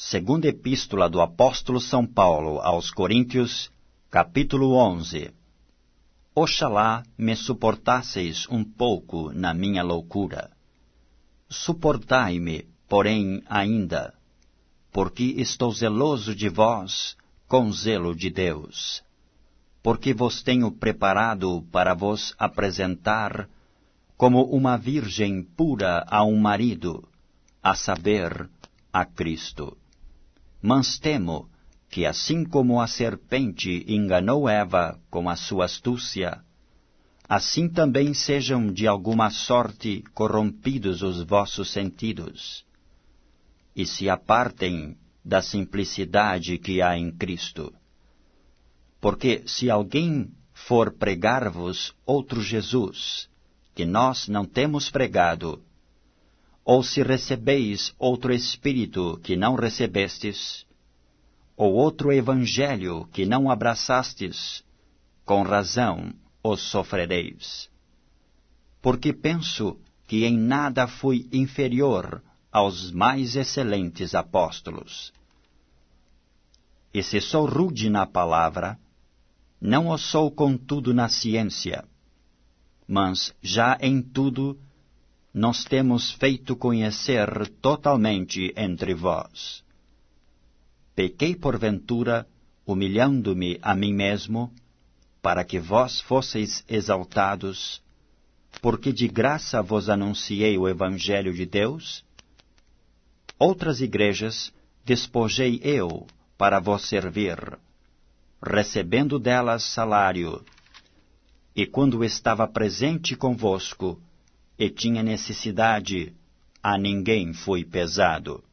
Segunda Epístola do Apóstolo São Paulo aos Coríntios, capítulo 11. Oxalá me suportasseis um pouco na minha loucura. Suportai-me, porém, ainda, porque estou zeloso de vós com zelo de Deus. Porque vos tenho preparado para vos apresentar como uma virgem pura a um marido, a saber, a Cristo. Mas temo que, assim como a serpente enganou Eva com a sua astúcia, assim também sejam de alguma sorte corrompidos os vossos sentidos, e se apartem da simplicidade que há em Cristo. Porque se alguém for pregar-vos outro Jesus, que nós não temos pregado, ou se recebeis outro Espírito que não recebestes, ou outro Evangelho que não abraçastes, com razão os sofrereis. Porque penso que em nada fui inferior aos mais excelentes apóstolos. E se sou rude na palavra, não o sou contudo na ciência, mas já em tudo nos temos feito conhecer totalmente entre vós. Pequei porventura, humilhando-me a mim mesmo, para que vós fosseis exaltados, porque de graça vos anunciei o Evangelho de Deus? Outras igrejas despojei eu para vos servir, recebendo delas salário, e quando estava presente convosco, e tinha necessidade, a ninguém fui pesado.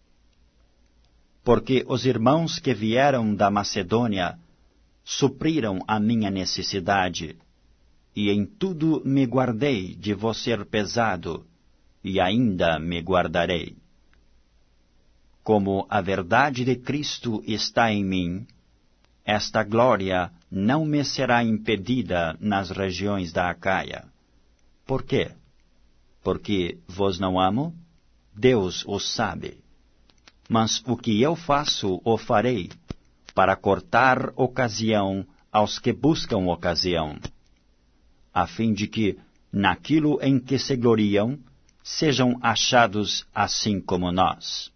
Porque os irmãos que vieram da Macedônia supriram a minha necessidade, e em tudo me guardei de vos ser pesado, e ainda me guardarei. Como a verdade de Cristo está em mim, esta glória não me será impedida nas regiões da Acaia. Por quê? Porque vos não amo? Deus o sabe. Mas o que eu faço, o farei, para cortar ocasião aos que buscam ocasião, a fim de que, naquilo em que se gloriam, sejam achados assim como nós.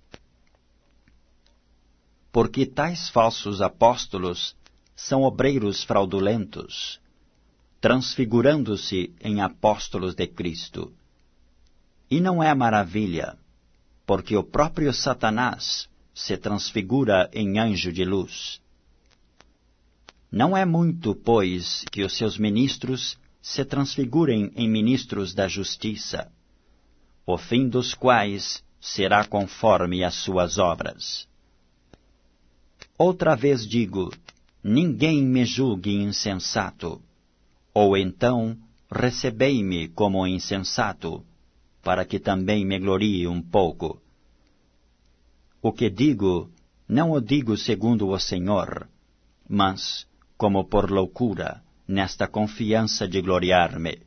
Porque tais falsos apóstolos são obreiros fraudulentos, transfigurando-se em apóstolos de Cristo. E não é maravilha, porque o próprio Satanás se transfigura em anjo de luz. Não é muito, pois, que os seus ministros se transfigurem em ministros da justiça, o fim dos quais será conforme as suas obras. Outra vez digo, ninguém me julgue insensato, ou então recebei-me como insensato, para que também me glorie um pouco. O que digo, não o digo segundo o Senhor, mas, como por loucura, nesta confiança de gloriar-me.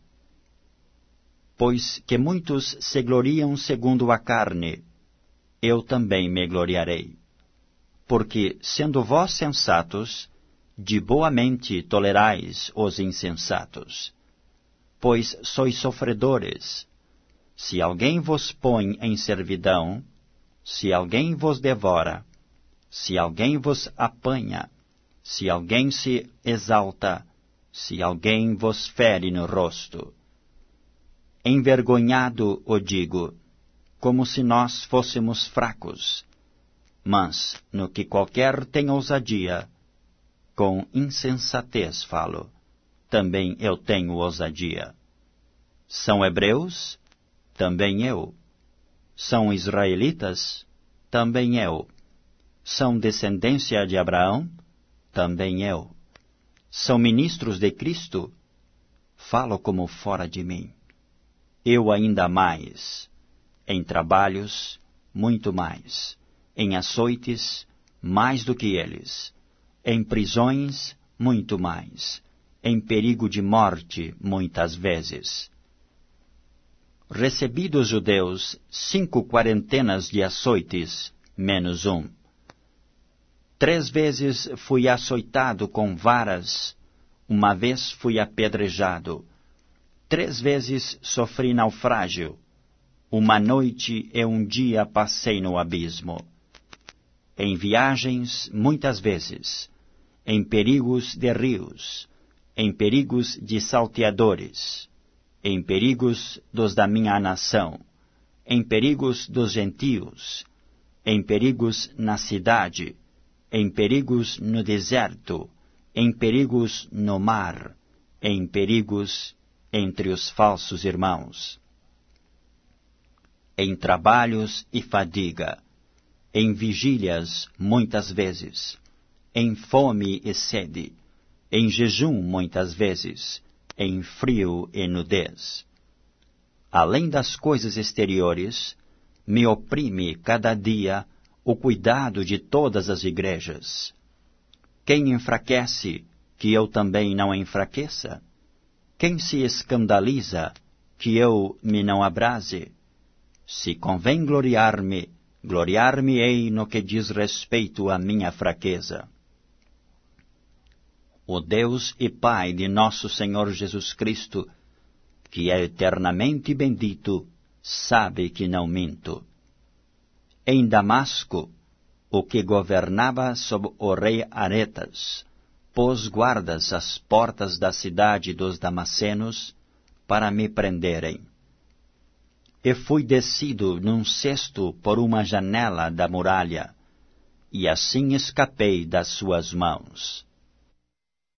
Pois que muitos se gloriam segundo a carne, eu também me gloriarei. Porque, sendo vós sensatos, de boa mente tolerais os insensatos. Pois sois sofredores. Se alguém vos põe em servidão, se alguém vos devora, se alguém vos apanha, se alguém se exalta, se alguém vos fere no rosto. Envergonhado o digo, como se nós fôssemos fracos, mas no que qualquer tem ousadia, com insensatez falo, também eu tenho ousadia. São hebreus? Também eu. São israelitas? Também eu. São descendência de Abraão? Também eu. São ministros de Cristo? Falo como fora de mim. Eu ainda mais. Em trabalhos, muito mais. Em açoites, mais do que eles. Em prisões, muito mais. Em perigo de morte, muitas vezes. Recebi dos judeus 5 quarentenas de açoites, menos um. 3 vezes fui açoitado com varas, uma vez fui apedrejado. 3 vezes sofri naufrágio. Uma noite e um dia passei no abismo. Em viagens, muitas vezes, em perigos de rios, em perigos de salteadores, em perigos dos da minha nação, em perigos dos gentios, em perigos na cidade, em perigos no deserto, em perigos no mar, em perigos entre os falsos irmãos, em trabalhos e fadiga, em vigílias muitas vezes, em fome e sede, em jejum muitas vezes, em frio e nudez. Além das coisas exteriores, me oprime cada dia o cuidado de todas as igrejas. Quem enfraquece, que eu também não enfraqueça? Quem se escandaliza, que eu me não abrase? Se convém gloriar-me, gloriar-me-ei no que diz respeito à minha fraqueza. O Deus e Pai de nosso Senhor Jesus Cristo, que é eternamente bendito, sabe que não minto. Em Damasco, o que governava sob o rei Aretas, pôs guardas às portas da cidade dos Damascenos para me prenderem. E fui descido num cesto por uma janela da muralha, e assim escapei das suas mãos.